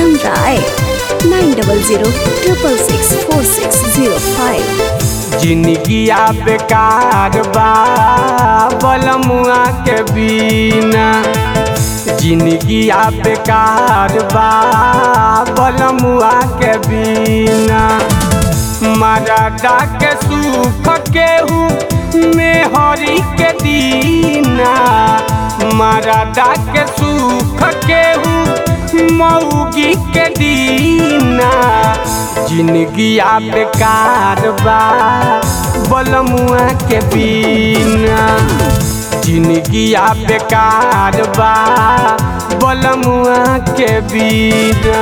M. Rai 900664605। जिंदगिया बेकार बा बलमुआ के बिना, जिंदगिया बेकार बा बलमुआ के बिना। मरदा के सुख केहू मेहरी के दीना, मरदा के सुख केहू मऊगी के दीना। जिंदगिया बेकार बा बलमुआ के बिना, जिंदगिया बेकार बा बलमुआ के बिना।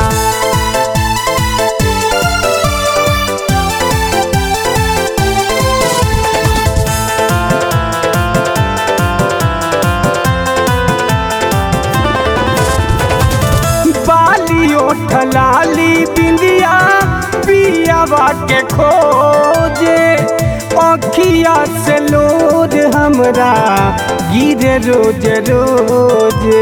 ठलाली बिंदिया पियावा के खोजे, अखिया से लोड हमरा गिरे रोज रोजे।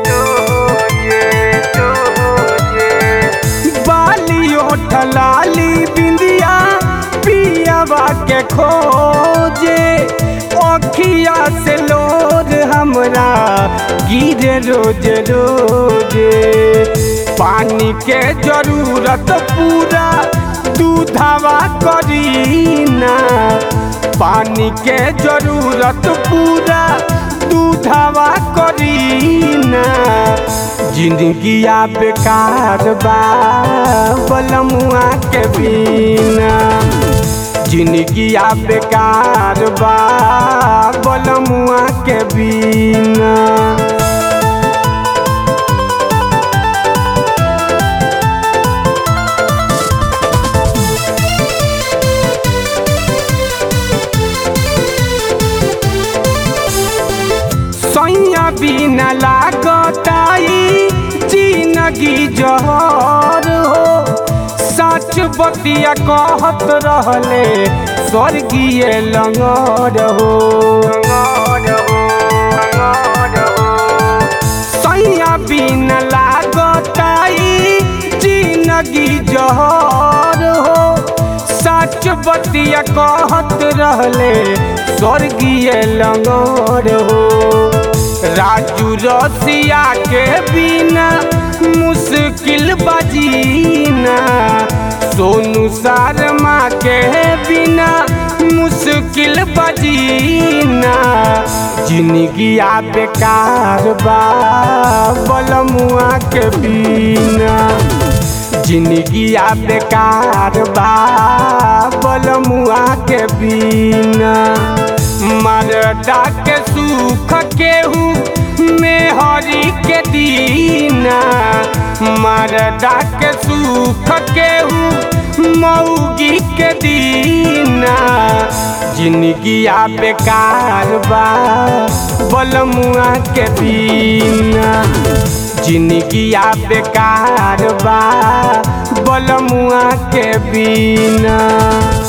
बालियो ठलाली बिंदिया पियावा के खोजे, अखिया से लोड हमरा गिरे रोज रोजे। पानी के जरूरत पूरा दूधवा करीना, पानी के जरूरत पूरा दूधवा करीना। जिंदगिया बेकार बा बलमुआ के बिना, जिंदगिया बेकार बा बलमुआ के बिना। सैया बिना लागताई जिंदगी जहर हो, सच बतिया कहत रहले स्वर्गीय लंगर हो। सैया बिना लागताई जिंदगी जहर हो, सच बतिया कहत रहले स्वर्गीय लंगर हो। राजू रसिया के बिना मुश्किल बजीना, सोनू शर्मा के बिना मुश्किल बजीना। जिंदगिया बेकार बा बलमुआ के बिना, जिंदगिया बेकार बा बलमुआ के बिना। मरदा के सुख केहू मेहरी के दीना, मरदा के सुख केहू मऊगी के दीना। जिंदगिया बेकार बा बलमुआ के बिना, जिंदगिया बेकार बा बलमुआ के बिना।